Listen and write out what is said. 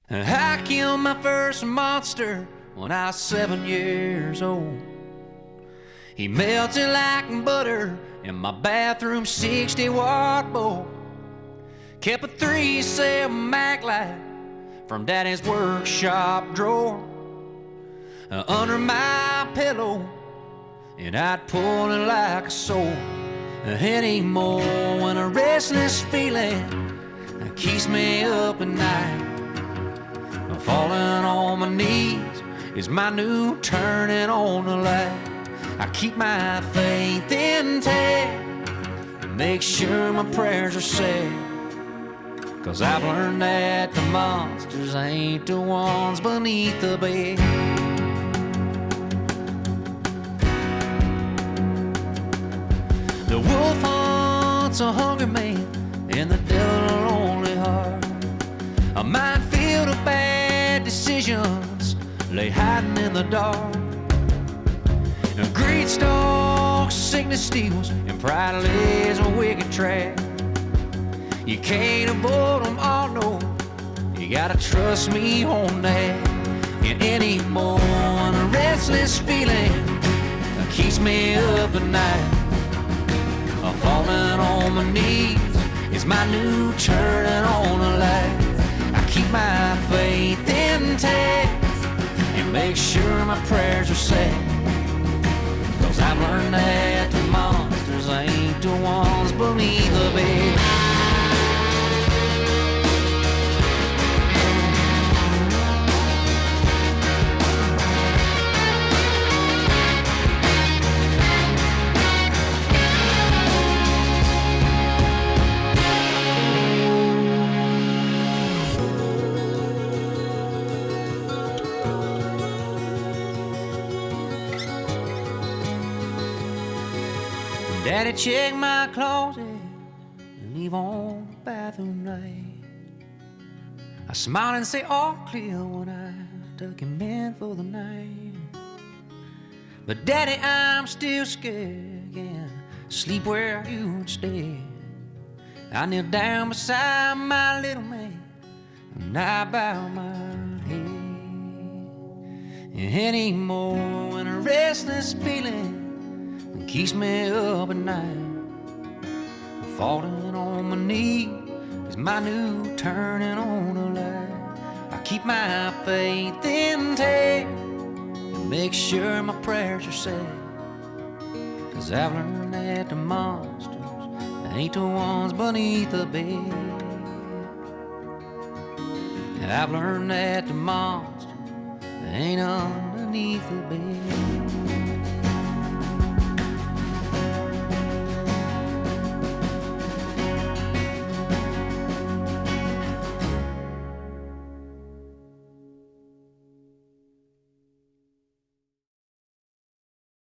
I killed my first monster when I was 7 years old. He melted like butter in my bathroom 60-watt bowl. Kept a 3-7 Mac light from Daddy's workshop drawer under my pillow, and I'd pull it like a sword. Anymore when a restless feeling keeps me up at night. Falling on my knees is my new turning on the light. I keep my faith intact and make sure my prayers are said, 'cause I've learned that the monsters ain't the ones beneath the bed. The wolf hunts a hungry man and the devil a lonely heart. A minefield of bad decisions lay hiding in the dark. Greed stalks, sickness steals, and pride lays a wicked trap. You can't avoid them all, no, you gotta trust me on that. And anymore, a restless feeling keeps me up at night. Falling on my knees is my new turning on the light. I keep my faith intact and make sure my prayers are said, 'cause I've learned that the monsters ain't the ones beneath the bed. Daddy check my closet and leave on the bathroom light. I smile and say all clear when I tuck him in for the night. But Daddy, I'm still scared again. Sleep where you would stay. I kneel down beside my little man and I bow my head. Anymore when a restless feeling keeps me up at night. Falling on my knees is my new turning on the light. I keep my faith intact and make sure my prayers are said, 'cause I've learned that the monsters ain't the ones beneath the bed. And I've learned that the monsters ain't underneath the bed.